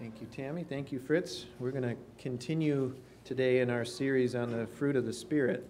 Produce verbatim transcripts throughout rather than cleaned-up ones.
Thank you, Tammy. Thank you, Fritz. We're going to continue today in our series on the fruit of the Spirit.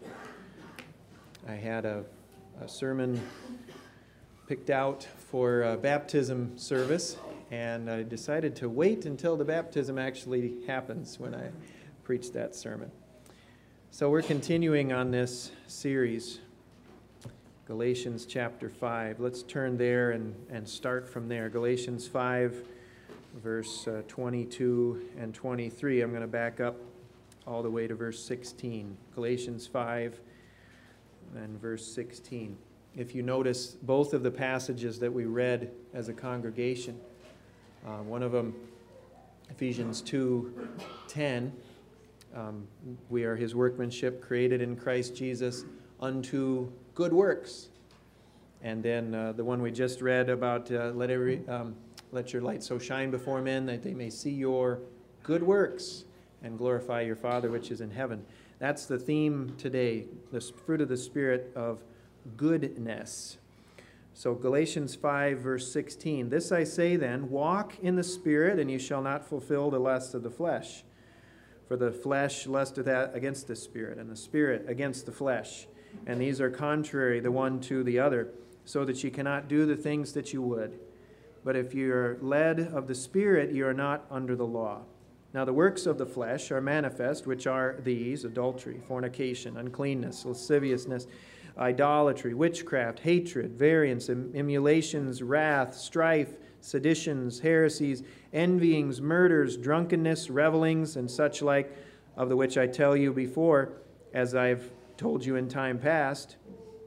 I had a, a sermon picked out for a baptism service, and I decided to wait until the baptism actually happens when I preach that sermon. So we're continuing on this series, Galatians chapter five. Let's turn there and, and start from there. Galatians five, verse uh, twenty-two and twenty-three. I'm going to back up all the way to verse sixteen. Galatians five and verse sixteen. If you notice, both of the passages that we read as a congregation, uh, one of them, Ephesians two ten, um, we are his workmanship, created in Christ Jesus unto good works. And then uh, the one we just read about uh, let every um, let your light so shine before men that they may see your good works and glorify your Father which is in heaven. That's the theme today, the fruit of the Spirit of goodness. So Galatians five, verse sixteen, this I say then, walk in the Spirit, and you shall not fulfill the lust of the flesh. For the flesh lusteth against the Spirit, and the Spirit against the flesh. And these are contrary the one to the other, so that ye cannot do the things that you would. But if you are led of the Spirit, you are not under the law. Now the works of the flesh are manifest, which are these: adultery, fornication, uncleanness, lasciviousness, idolatry, witchcraft, hatred, variance, emulations, wrath, strife, seditions, heresies, envyings, murders, drunkenness, revelings, and such like, of the which I tell you before, as I've told you in time past,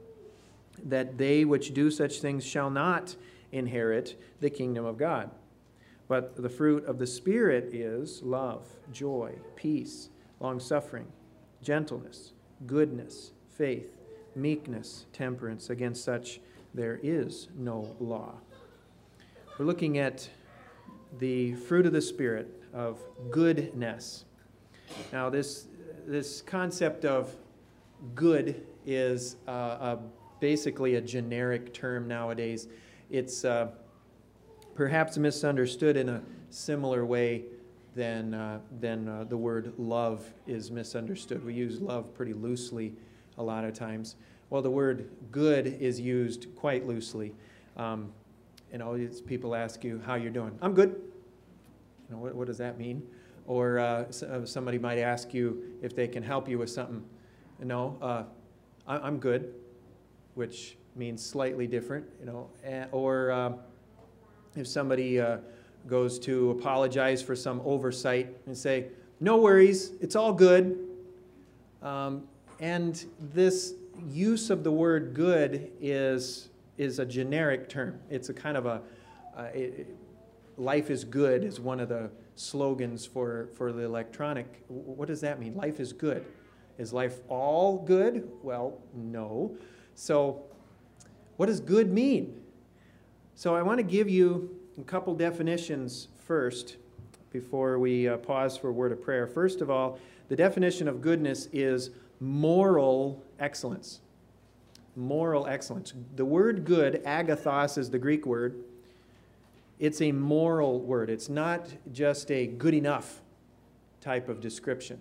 that they which do such things shall not inherit the kingdom of God. But the fruit of the Spirit is love, joy, peace, long-suffering, gentleness, goodness, faith, meekness, temperance. Against such there is no law. We're looking at the fruit of the Spirit of goodness. Now this, this concept of good is uh, a, basically a generic term nowadays. It's uh, perhaps misunderstood in a similar way than, uh, than uh, the word love is misunderstood. We use love pretty loosely a lot of times. Well, the word good is used quite loosely. Um, you know, it's, people ask you how you're doing. I'm good. You know, what, what does that mean? Or uh, somebody might ask you if they can help you with something. No, uh, I, I'm good, which means slightly different, you know. Or uh, if somebody uh, goes to apologize for some oversight and say, no worries, it's all good. Um, and this use of the word good is, is a generic term. It's a kind of a, uh, it, life is good is one of the slogans for, for the electronic. What does that mean? Life is good. Is life all good? Well, no. So what does good mean? So I want to give you a couple definitions first before we uh, pause for a word of prayer. First of all, the definition of goodness is moral excellence. Moral excellence. The word good, agathos is the Greek word. It's a moral word. It's not just a good enough type of description.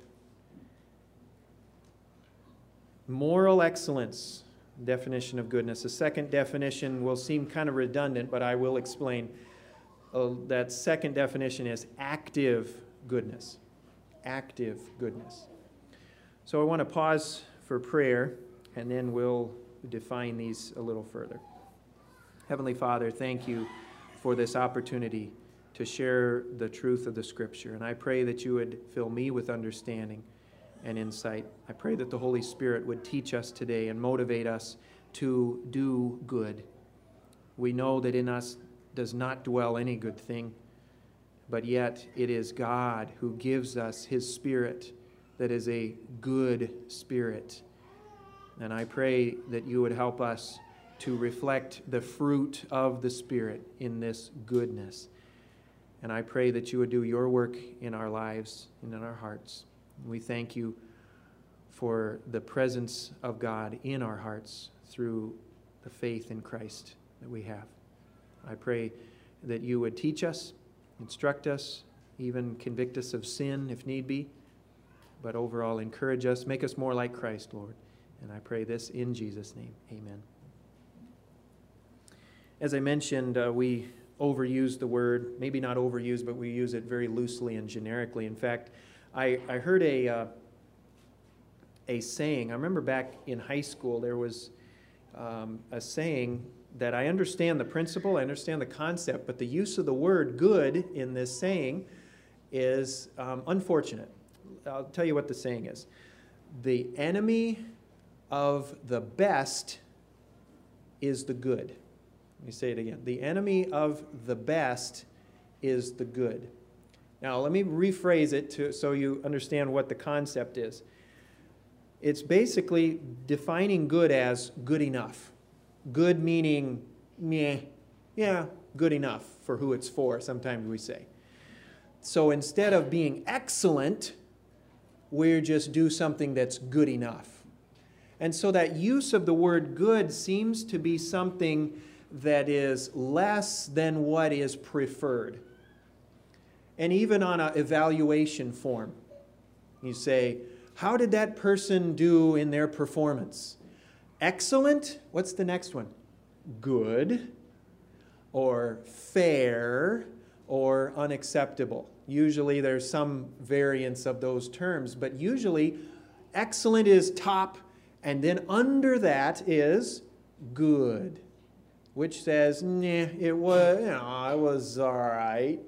Moral excellence, definition of goodness. The second definition will seem kind of redundant, but I will explain. Uh, that second definition is active goodness. Active goodness. So I want to pause for prayer, and then we'll define these a little further. Heavenly Father, thank you for this opportunity to share the truth of the Scripture. And I pray that you would fill me with understanding and insight. I pray that the Holy Spirit would teach us today and motivate us to do good. We know that in us does not dwell any good thing, but yet it is God who gives us his Spirit that is a good Spirit. And I pray that you would help us to reflect the fruit of the Spirit in this goodness. And I pray that you would do your work in our lives and in our hearts. We thank you for the presence of God in our hearts through the faith in Christ that we have. I pray that you would teach us, instruct us, even convict us of sin if need be. But overall, encourage us, make us more like Christ, Lord. And I pray this in Jesus' name. Amen. As I mentioned, uh, we overuse the word, maybe not overuse, but we use it very loosely and generically. In fact, I, I heard a, uh, a saying. I remember back in high school, there was um, a saying that I understand the principle, I understand the concept, but the use of the word good in this saying is um, unfortunate. I'll tell you what the saying is. The enemy of the best is the good. Let me say it again. The enemy of the best is the good. Now, let me rephrase it to, so you understand what the concept is. It's basically defining good as good enough. Good meaning, meh, yeah, good enough for who it's for, sometimes we say. So instead of being excellent, we just do something that's good enough. And so that use of the word good seems to be something that is less than what is preferred. And even on an evaluation form, you say, how did that person do in their performance? Excellent? What's the next one? Good, or fair, or unacceptable. Usually there's some variance of those terms, but usually excellent is top, and then under that is good, which says, nah, it was, you know, it was all right.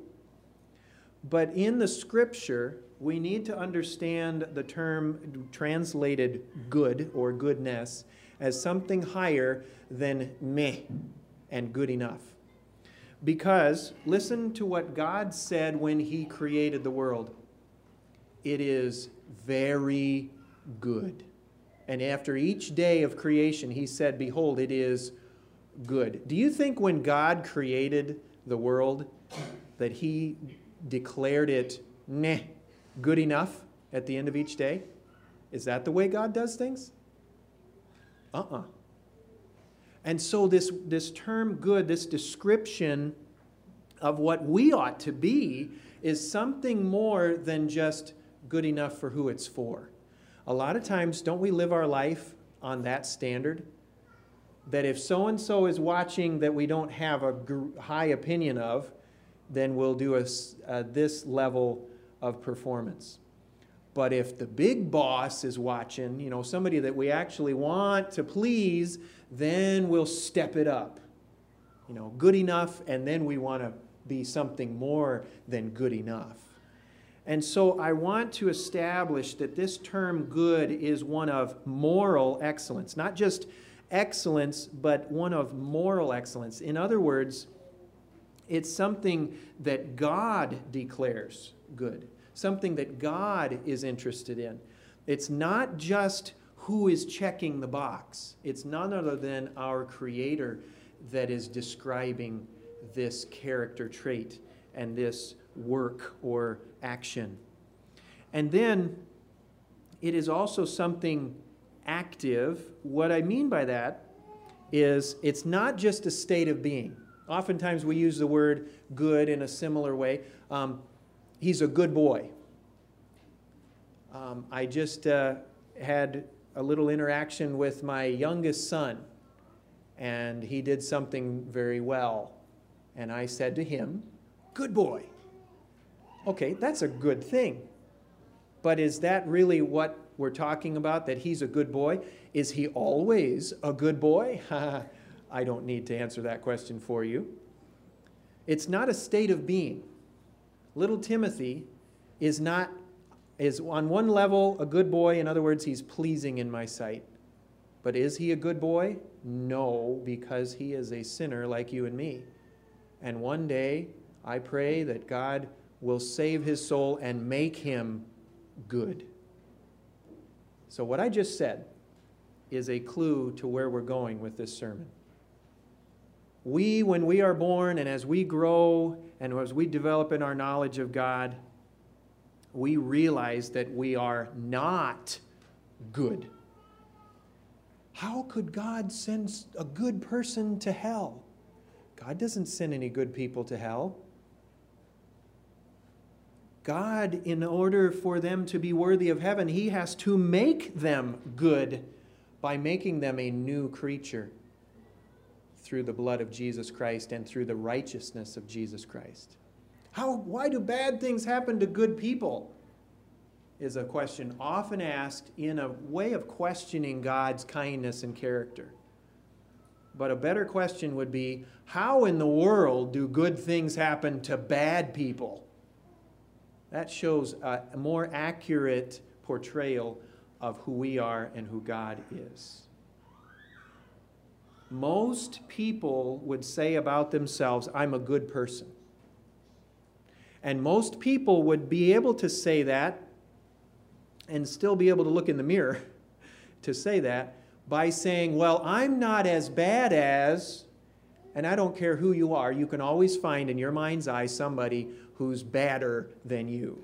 But in the Scripture, we need to understand the term translated good or goodness as something higher than meh and good enough. Because listen to what God said when He created the world. It is very good. And after each day of creation, He said, behold, it is good. Do you think when God created the world that He declared it meh, good enough at the end of each day? Is that the way God does things? Uh-uh. And so this, this term good, this description of what we ought to be, is something more than just good enough for who it's for. A lot of times, don't we live our life on that standard? That if so-and-so is watching that we don't have a high opinion of, then we'll do a, uh, this level of performance. But if the big boss is watching, you know, somebody that we actually want to please, then we'll step it up. You know, good enough, and then we want to be something more than good enough. And so I want to establish that this term good is one of moral excellence. Not just excellence, but one of moral excellence. In other words, it's something that God declares good. Something that God is interested in. It's not just who is checking the box. It's none other than our Creator that is describing this character trait and this work or action. And then it is also something active. What I mean by that is it's not just a state of being. Oftentimes we use the word good in a similar way. Um, he's a good boy. Um, I just uh, had a little interaction with my youngest son, and he did something very well. And I said to him, good boy. Okay, that's a good thing. But is that really what we're talking about, that he's a good boy? Is he always a good boy? I don't need to answer that question for you. It's not a state of being. Little Timothy is not, is on one level a good boy. In other words, he's pleasing in my sight. But is he a good boy? No, because he is a sinner like you and me. And one day, I pray that God will save his soul and make him good. So what I just said is a clue to where we're going with this sermon. We, when we are born and as we grow and as we develop in our knowledge of God, we realize that we are not good. How could God send a good person to hell? God doesn't send any good people to hell. God, in order for them to be worthy of heaven, He has to make them good by making them a new creature through the blood of Jesus Christ and through the righteousness of Jesus Christ. How, why do bad things happen to good people? Is a question often asked in a way of questioning God's kindness and character. But a better question would be, how in the world do good things happen to bad people? That shows a more accurate portrayal of who we are and who God is. Most people would say about themselves, I'm a good person. And most people would be able to say that and still be able to look in the mirror to say that by saying, well, I'm not as bad as, and I don't care who you are, you can always find in your mind's eye somebody who's badder than you.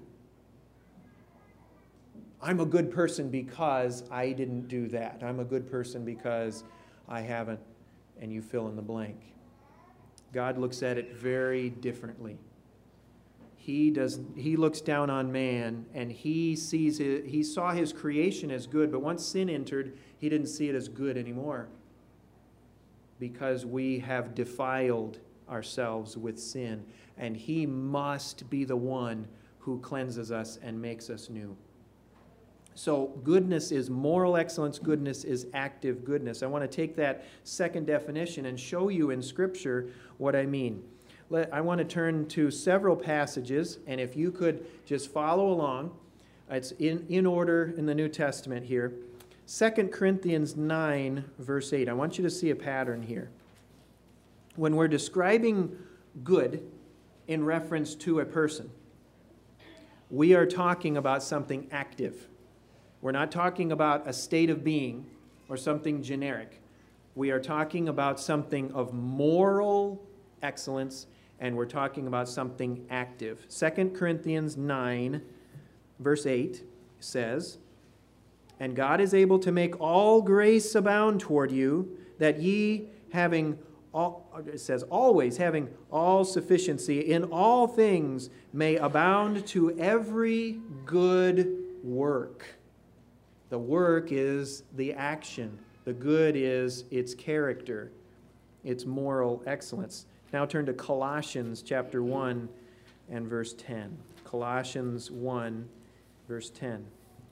I'm a good person because I didn't do that. I'm a good person because I haven't, and you fill in the blank. God looks at it very differently. He does. He looks down on man, and he sees it. He saw his creation as good, but once sin entered, he didn't see it as good anymore, because we have defiled ourselves with sin, and He must be the one who cleanses us and makes us new. So goodness is moral excellence. Goodness is active goodness. I want to take that second definition and show you in Scripture what I mean. I want to turn to several passages, and if you could just follow along. It's in, in order in the New Testament here. Second Corinthians nine, verse eight. I want you to see a pattern here. When we're describing good in reference to a person, we are talking about something active. We're not talking about a state of being or something generic. We are talking about something of moral excellence, and we're talking about something active. Second Corinthians nine, verse eight says, and God is able to make all grace abound toward you, that ye having all, it says always having all sufficiency in all things may abound to every good work. The work is the action. The good is its character, its moral excellence. Now turn to Colossians chapter one and verse ten. Colossians one, verse ten.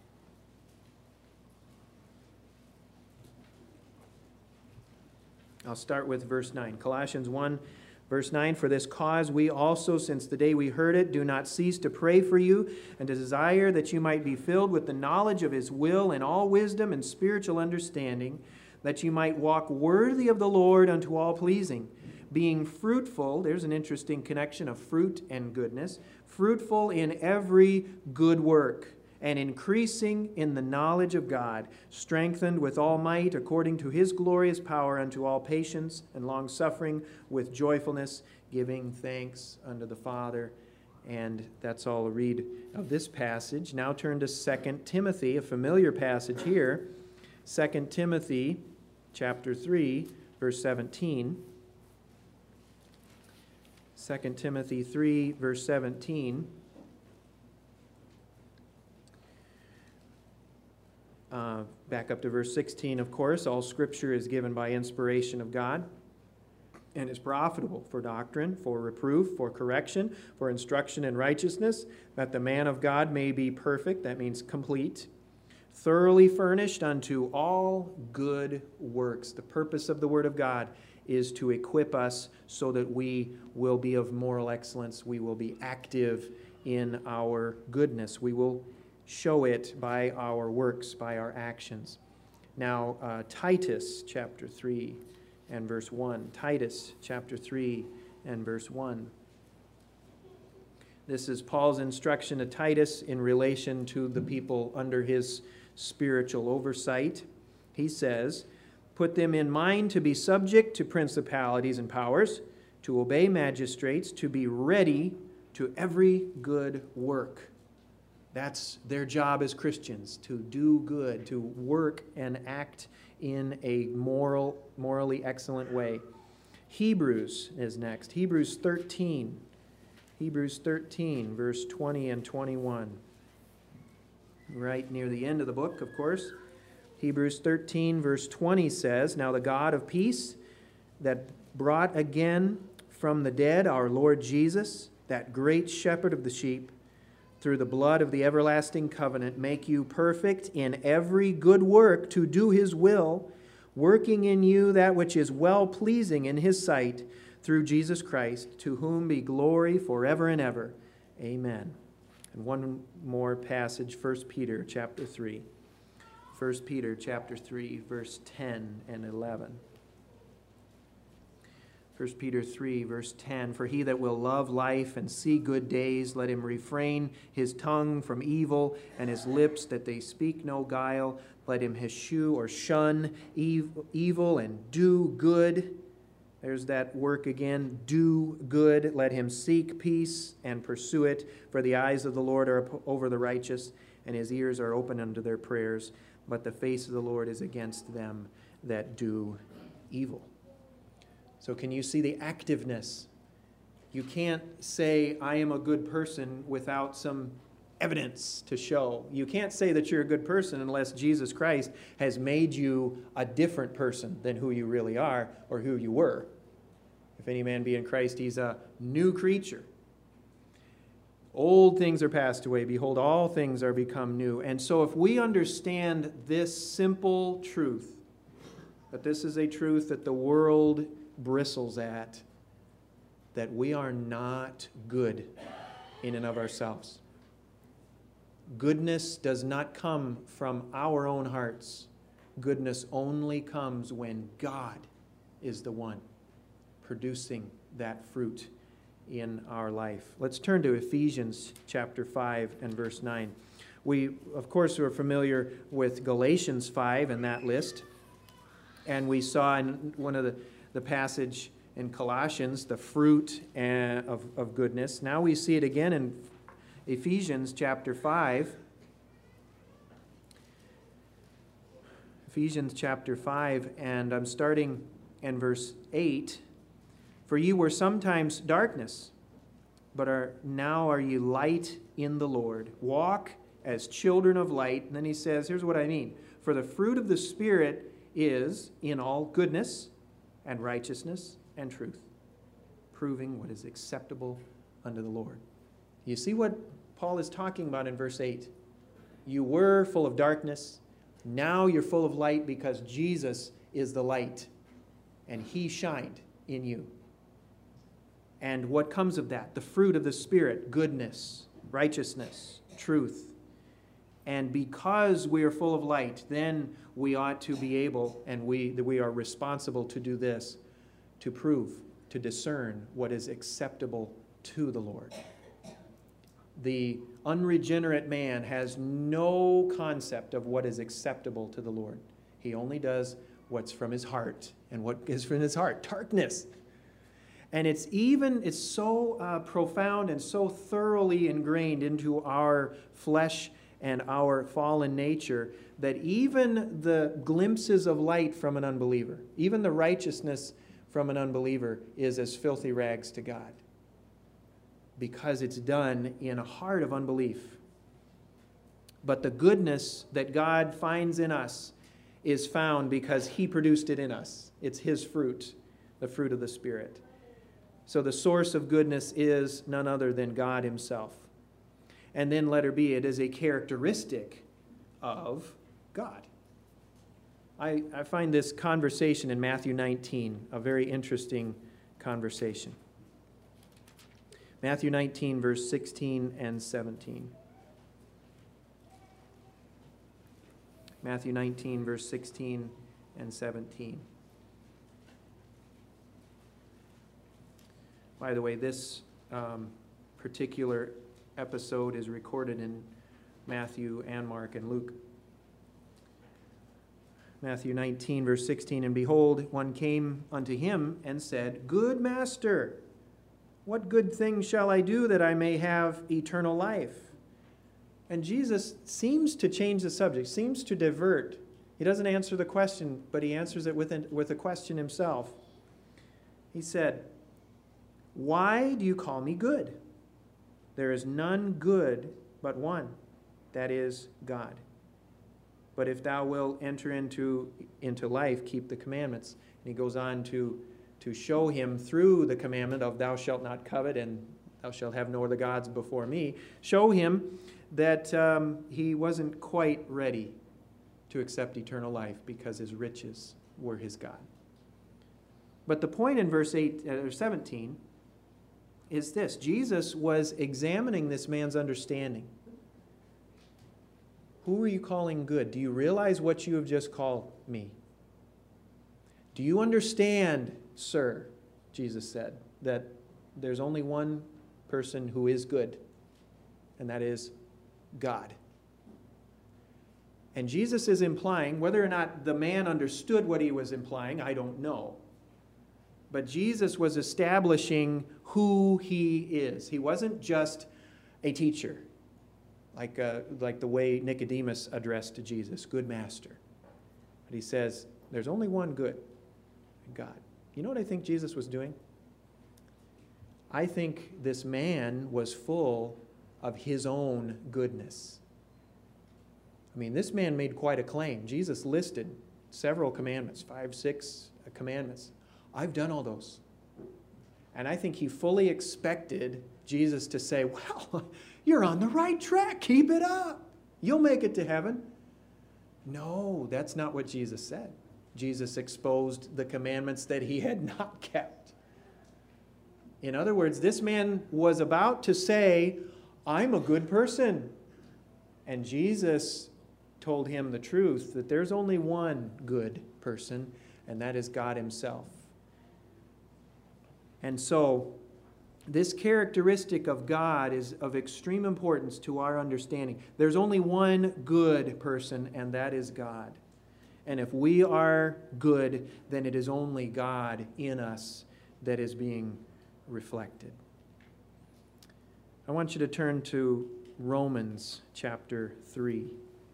I'll start with verse nine. Colossians one, verse nine. For this cause we also, since the day we heard it, do not cease to pray for you and to desire that you might be filled with the knowledge of His will in all wisdom and spiritual understanding, that you might walk worthy of the Lord unto all pleasing, being fruitful. There's an interesting connection of fruit and goodness. Fruitful in every good work, and increasing in the knowledge of God, strengthened with all might according to His glorious power unto all patience and long-suffering with joyfulness, giving thanks unto the Father. And that's all I'll read of this passage. Now turn to Second Timothy, a familiar passage here. Second Timothy chapter three, verse seventeen. Second Timothy three, verse seventeen. Uh, back up to verse sixteen, of course. All Scripture is given by inspiration of God and is profitable for doctrine, for reproof, for correction, for instruction in righteousness, that the man of God may be perfect, that means complete, thoroughly furnished unto all good works. The purpose of the Word of God is to equip us so that we will be of moral excellence. We will be active in our goodness. We will show it by our works, by our actions. Now, uh, Titus chapter three and verse one. Titus chapter three and verse one. This is Paul's instruction to Titus in relation to the people under his spiritual oversight. He says, put them in mind to be subject to principalities and powers, to obey magistrates, to be ready to every good work. That's their job as Christians, to do good, to work and act in a moral, morally excellent way. Hebrews is next. Hebrews thirteen. Hebrews thirteen, verse twenty and twenty-one. Right near the end of the book, of course. Hebrews thirteen, verse twenty says, "Now the God of peace, that brought again from the dead our Lord Jesus, that great shepherd of the sheep, through the blood of the everlasting covenant, make you perfect in every good work to do his will, working in you that which is well-pleasing in his sight, through Jesus Christ, to whom be glory forever and ever. Amen." And one more passage, First Peter chapter three. First Peter chapter three, verse ten and eleven. First Peter three, verse ten, "For he that will love life and see good days, let him refrain his tongue from evil, and his lips that they speak no guile. Let him eschew or shun evil and do good." There's that work again, do good. "Let him seek peace and pursue it. For the eyes of the Lord are over the righteous, and his ears are open unto their prayers. But the face of the Lord is against them that do evil." So can you see the activeness? You can't say, "I am a good person," without some evidence to show. You can't say that you're a good person unless Jesus Christ has made you a different person than who you really are or who you were. "If any man be in Christ, he's a new creature. Old things are passed away. Behold, all things are become new." And so if we understand this simple truth, that this is a truth that the world bristles at, that we are not good in and of ourselves. Goodness does not come from our own hearts. Goodness only comes when God is the one producing that fruit in our life. Let's turn to Ephesians chapter five and verse nine. We, of course, are familiar with Galatians five and that list. And we saw in one of the, the passage in Colossians, the fruit of, of goodness. Now we see it again in Ephesians chapter five. Ephesians chapter five, and I'm starting in verse eight. "For ye were sometimes darkness, but are now are ye light in the Lord. Walk as children of light." And then he says, here's what I mean. "For the fruit of the Spirit is in all goodness and righteousness and truth, proving what is acceptable unto the Lord." You see what Paul is talking about in verse eight? You were full of darkness. Now you're full of light because Jesus is the light, and he shined in you. And what comes of that? The fruit of the Spirit, goodness, righteousness, truth. And because we are full of light, then we ought to be able, and we, we are responsible to do this, to prove, to discern what is acceptable to the Lord. The unregenerate man has no concept of what is acceptable to the Lord. He only does what's from his heart. And what is from his heart? Darkness. And it's even, it's so uh, profound and so thoroughly ingrained into our flesh and our fallen nature that even the glimpses of light from an unbeliever, even the righteousness from an unbeliever is as filthy rags to God, because it's done in a heart of unbelief. But the goodness that God finds in us is found because he produced it in us. It's his fruit, the fruit of the Spirit. So the source of goodness is none other than God himself. And then letter B, it is a characteristic of God. I, I find this conversation in Matthew nineteen a very interesting conversation. Matthew nineteen, verse sixteen and seventeen. Matthew nineteen, verse sixteen and seventeen. By the way, this um, particular episode is recorded in Matthew and Mark and Luke. Matthew nineteen, verse sixteen, "And behold, one came unto him and said, Good master, what good thing shall I do that I may have eternal life?" And Jesus seems to change the subject, seems to divert. He doesn't answer the question, but he answers it with a, with a question himself. He said, "Why do you call me good? There is none good but one, that is God. But if thou wilt enter into, into life, keep the commandments. And he goes on to, to show him through the commandment of thou shalt not covet and thou shalt have no other gods before me, show him that um, he wasn't quite ready to accept eternal life because his riches were his God. But the point in verse eight, or seventeen is this. Jesus was examining this man's understanding. Who are you calling good? Do you realize what you have just called me? Do you understand, sir, Jesus said, that there's only one person who is good, and that is God. And Jesus is implying, whether or not the man understood what he was implying, I don't know. But Jesus was establishing who he is. He wasn't just a teacher, like, uh, like the way Nicodemus addressed Jesus, good master. But he says, there's only one good, God. You know what I think Jesus was doing? I think this man was full of his own goodness. I mean, this man made quite a claim. Jesus listed several commandments, five, six commandments. I've done all those. And I think he fully expected Jesus to say, well, you're on the right track. Keep it up. You'll make it to heaven. No, that's not what Jesus said. Jesus exposed the commandments that he had not kept. In other words, this man was about to say, I'm a good person. And Jesus told him the truth, that there's only one good person, and that is God himself. And so, this characteristic of God is of extreme importance to our understanding. There's only one good person, and that is God. And if we are good, then it is only God in us that is being reflected. I want you to turn to Romans chapter three.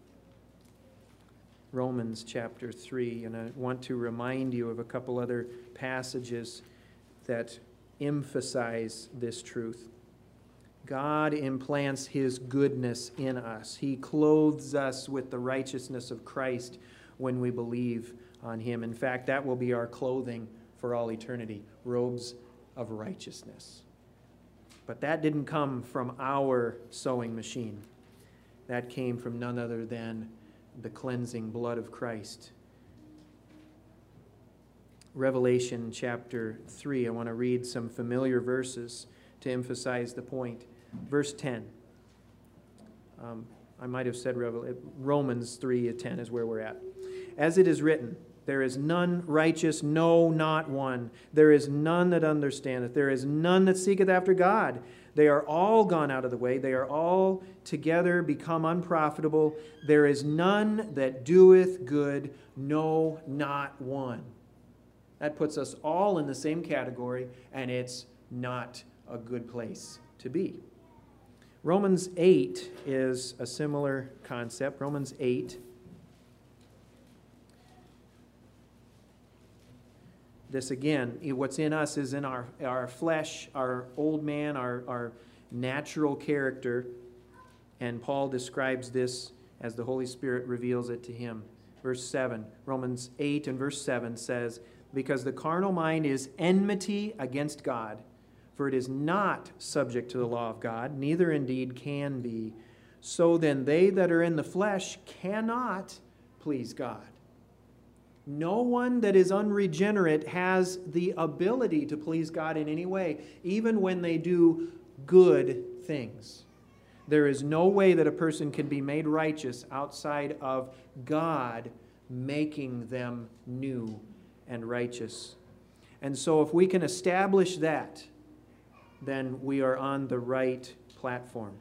Romans chapter three, and I want to remind you of a couple other passages that emphasize this truth. God implants his goodness in us. He clothes us with the righteousness of Christ when we believe on him. In fact, that will be our clothing for all eternity, robes of righteousness. But that didn't come from our sewing machine. That came from none other than the cleansing blood of Christ. Revelation chapter three. I want to read some familiar verses to emphasize the point. Verse ten. Um, I might have said Revel- Romans three ten is where we're at. As it is written, there is none righteous, no, not one. There is none that understandeth. There is none that seeketh after God. They are all gone out of the way. They are all together become unprofitable. There is none that doeth good, no, not one. That puts us all in the same category, and it's not a good place to be. Romans eight is a similar concept. Romans eight. This again, what's in us is in our, our flesh, our old man, our, our natural character. And Paul describes this as the Holy Spirit reveals it to him. Verse seven, Romans eight and verse seven says, because the carnal mind is enmity against God, for it is not subject to the law of God, neither indeed can be. So then they that are in the flesh cannot please God. No one that is unregenerate has the ability to please God in any way, even when they do good things. There is no way that a person can be made righteous outside of God making them new and righteous. And so if we can establish that, then we are on the right platform.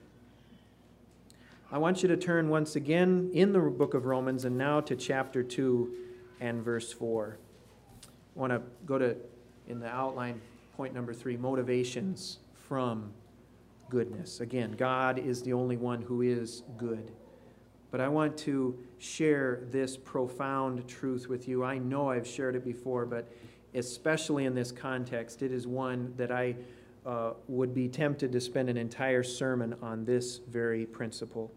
I want you to turn once again in the book of Romans and now to chapter two and verse four. I want to go to, in the outline, point number three, motivations from goodness. Again, God is the only one who is good. But I want to share this profound truth with you. I know I've shared it before, but especially in this context, it is one that I uh, would be tempted to spend an entire sermon on this very principle.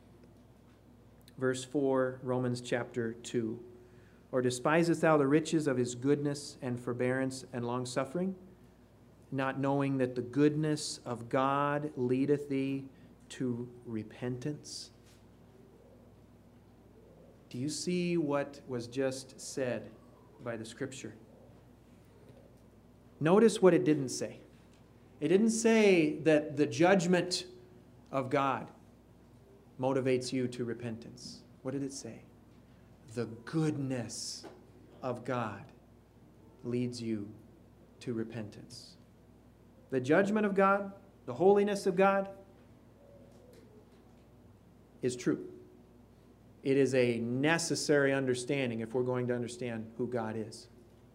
Verse four, Romans chapter two. Or despisest thou the riches of his goodness and forbearance and longsuffering, not knowing that the goodness of God leadeth thee to repentance? Do you see what was just said by the Scripture? Notice what it didn't say. It didn't say that the judgment of God motivates you to repentance. What did it say? The goodness of God leads you to repentance. The judgment of God, the holiness of God, is true. It is a necessary understanding if we're going to understand who God is.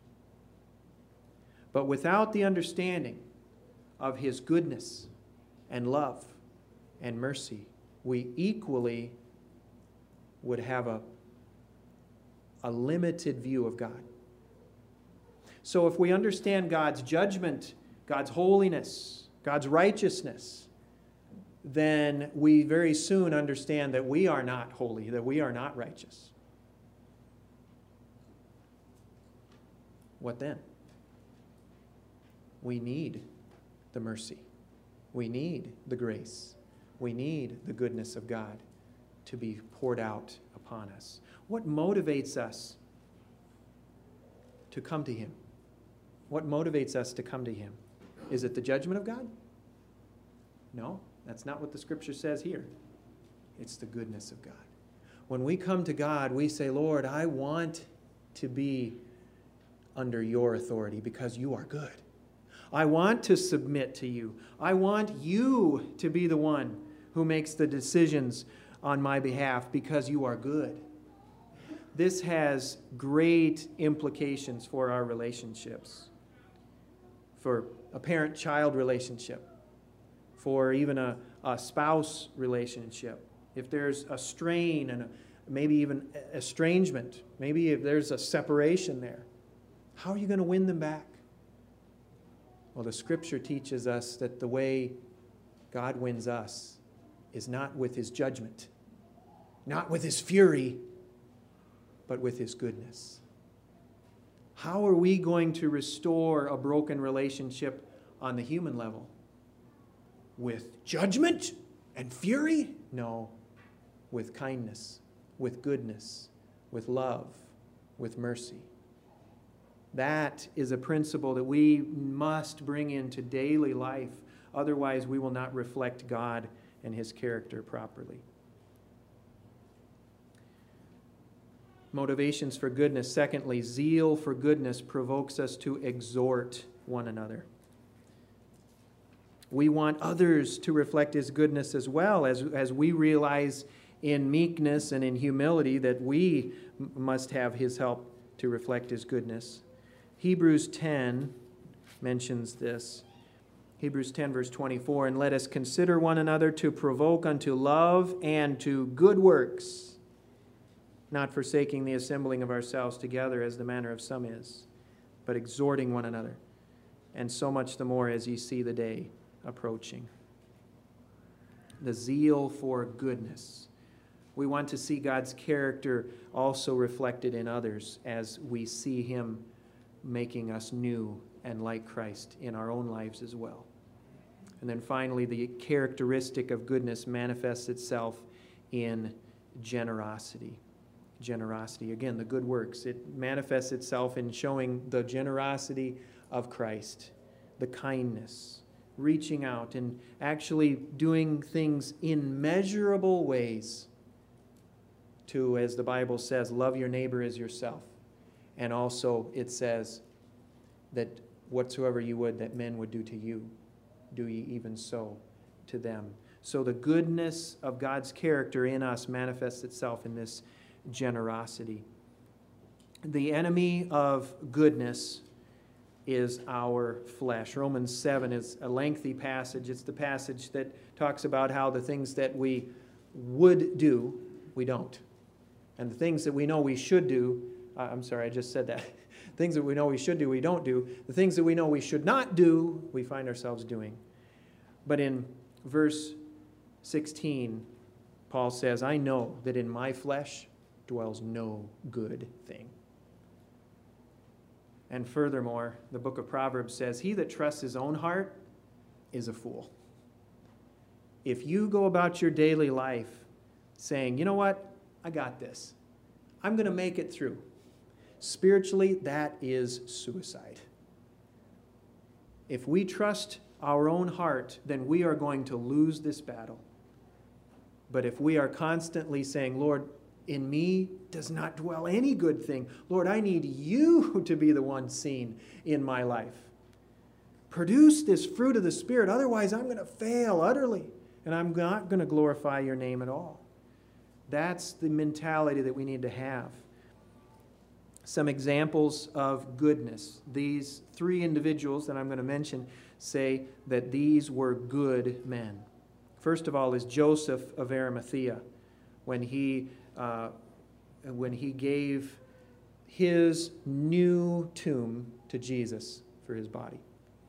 But without the understanding of his goodness and love and mercy, we equally would have a, a limited view of God. So if we understand God's judgment, God's holiness, God's righteousness, then we very soon understand that we are not holy, that we are not righteous. What then? We need the mercy. We need the grace. We need the goodness of God to be poured out upon us. What motivates us to come to him? What motivates us to come to him? Is it the judgment of God? No, that's not what the Scripture says here. It's the goodness of God. When we come to God, we say, Lord, I want to be under your authority because you are good. I want to submit to you. I want you to be the one who makes the decisions on my behalf because you are good. This has great implications for our relationships, for a parent-child relationship, for even a, a spouse relationship. If there's a strain and a, maybe even estrangement, maybe if there's a separation there, how are you going to win them back? Well, the Scripture teaches us that the way God wins us is not with his judgment, not with his fury, but with his goodness. How are we going to restore a broken relationship on the human level? With judgment and fury? No, with kindness, with goodness, with love, with mercy. That is a principle that we must bring into daily life. Otherwise, we will not reflect God and his character properly. Motivations for goodness. Secondly, zeal for goodness provokes us to exhort one another. We want others to reflect his goodness as well, as, as we realize in meekness and in humility that we m- must have his help to reflect his goodness. Hebrews ten mentions this. Hebrews ten, verse twenty-four, and let us consider one another to provoke unto love and to good works, not forsaking the assembling of ourselves together as the manner of some is, but exhorting one another, and so much the more as ye see the day approaching. The zeal for goodness. We want to see God's character also reflected in others as we see him making us new and like Christ in our own lives as well. And then finally, the characteristic of goodness manifests itself in generosity. Generosity. Again, the good works. It manifests itself in showing the generosity of Christ, the kindness, reaching out and actually doing things in measurable ways to, as the Bible says, love your neighbor as yourself. And also it says that whatsoever you would that men would do to you, do ye even so to them. So the goodness of God's character in us manifests itself in this generosity. The enemy of goodness is our flesh. Romans seven is a lengthy passage. It's the passage that talks about how the things that we would do, we don't. And the things that we know we should do, uh, I'm sorry, I just said that. Things that we know we should do, we don't do. The things that we know we should not do, we find ourselves doing. But in verse sixteen, Paul says, I know that in my flesh dwells no good thing. And furthermore, the book of Proverbs says, he that trusts his own heart is a fool. If you go about your daily life saying, you know what, I got this. I'm going to make it through. Spiritually, that is suicide. If we trust our own heart, then we are going to lose this battle. But if we are constantly saying, Lord, in me does not dwell any good thing. Lord, I need you to be the one seen in my life. Produce this fruit of the Spirit, otherwise I'm going to fail utterly, and I'm not going to glorify your name at all. That's the mentality that we need to have. Some examples of goodness. These three individuals that I'm going to mention say that these were good men. First of all is Joseph of Arimathea, when he, uh, when he gave his new tomb to Jesus for his body.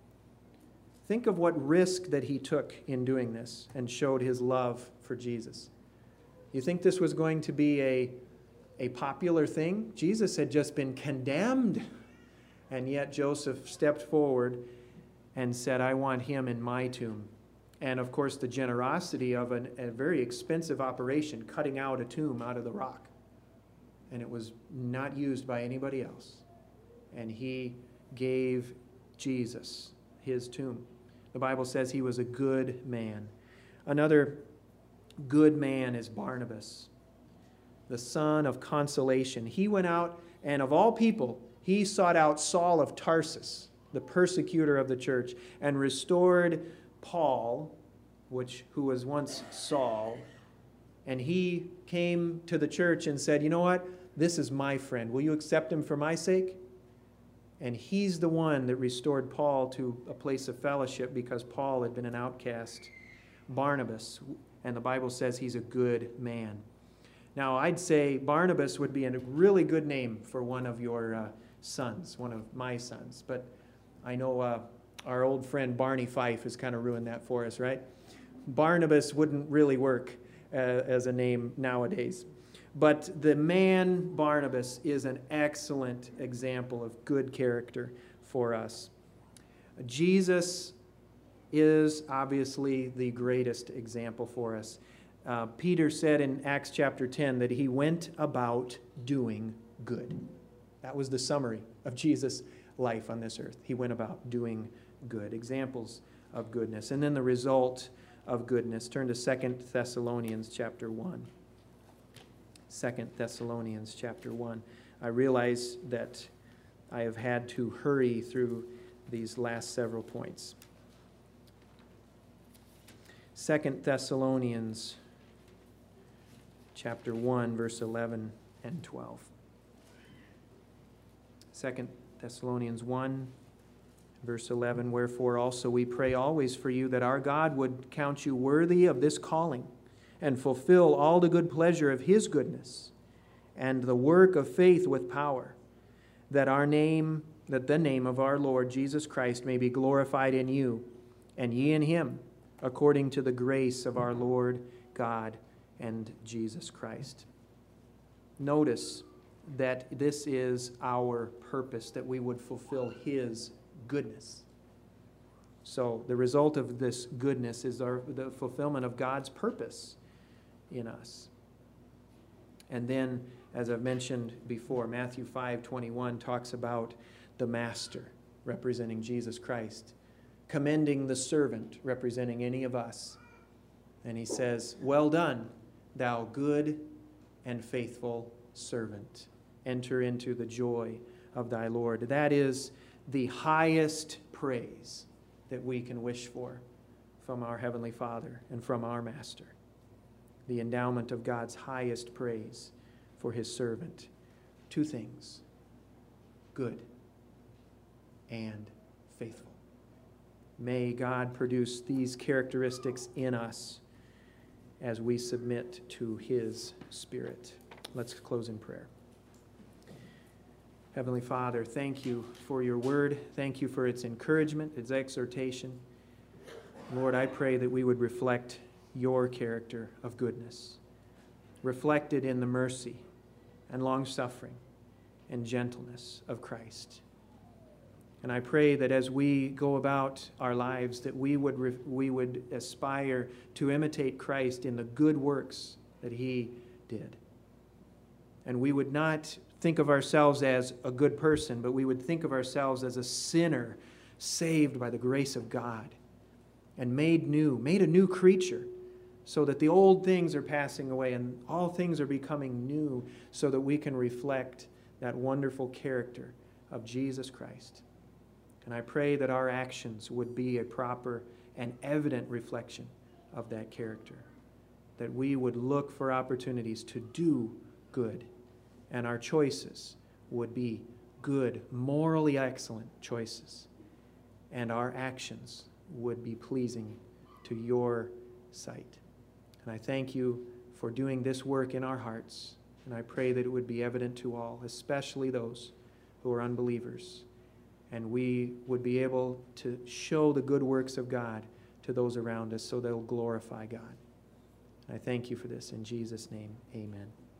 Think of what risk that he took in doing this and showed his love for Jesus. You think this was going to be a, a popular thing? Jesus had just been condemned, and yet Joseph stepped forward and said, I want him in my tomb. And of course, the generosity of an, a very expensive operation, cutting out a tomb out of the rock. And it was not used by anybody else. And he gave Jesus his tomb. The Bible says he was a good man. Another good man is Barnabas, the son of consolation. He went out, and of all people, he sought out Saul of Tarsus, the persecutor of the church, and restored Paul, which who was once Saul, and he came to the church and said, you know what? This is my friend. Will you accept him for my sake? And he's the one that restored Paul to a place of fellowship because Paul had been an outcast. Barnabas, and the Bible says he's a good man. Now, I'd say Barnabas would be a really good name for one of your uh, sons, one of my sons, but I know uh, our old friend Barney Fife has kind of ruined that for us, right? Barnabas wouldn't really work uh, as a name nowadays. But the man Barnabas is an excellent example of good character for us. Jesus is obviously the greatest example for us. Uh, Peter said in Acts chapter ten that he went about doing good. That was the summary of Jesus' life on this earth. He went about doing good. Examples of goodness. And then the result of goodness. Turn to Second Thessalonians chapter one. Second Thessalonians chapter one. I realize that I have had to hurry through these last several points. Second Thessalonians chapter one, verse eleven and twelve. Second Thessalonians one, verse eleven, wherefore also we pray always for you that our God would count you worthy of this calling and fulfill all the good pleasure of his goodness and the work of faith with power, that our name, that the name of our Lord Jesus Christ may be glorified in you, and ye in him, according to the grace of our Lord God and Jesus Christ. Notice that this is our purpose, that we would fulfill his goodness. So the result of this goodness is our, the fulfillment of God's purpose in us. And then, as I've mentioned before, Matthew five twenty-one talks about the master representing Jesus Christ, commending the servant representing any of us. And he says, well done, thou good and faithful servant. Enter into the joy of thy Lord. That is the highest praise that we can wish for from our Heavenly Father and from our Master. The endowment of God's highest praise for his servant. Two things: good and faithful. May God produce these characteristics in us as we submit to his Spirit. Let's close in prayer. Heavenly Father, thank you for your word. Thank you for its encouragement, its exhortation. Lord, I pray that we would reflect your character of goodness, reflected in the mercy and long-suffering and gentleness of Christ. And I pray that as we go about our lives, that we would, re- we would aspire to imitate Christ in the good works that he did. And we would not think of ourselves as a good person, but we would think of ourselves as a sinner saved by the grace of God and made new, made a new creature, so that the old things are passing away and all things are becoming new, so that we can reflect that wonderful character of Jesus Christ. And I pray that our actions would be a proper and evident reflection of that character, that we would look for opportunities to do good, and our choices would be good, morally excellent choices, and our actions would be pleasing to your sight. And I thank you for doing this work in our hearts, and I pray that it would be evident to all, especially those who are unbelievers, and we would be able to show the good works of God to those around us so they'll glorify God. And I thank you for this in Jesus' name. Amen.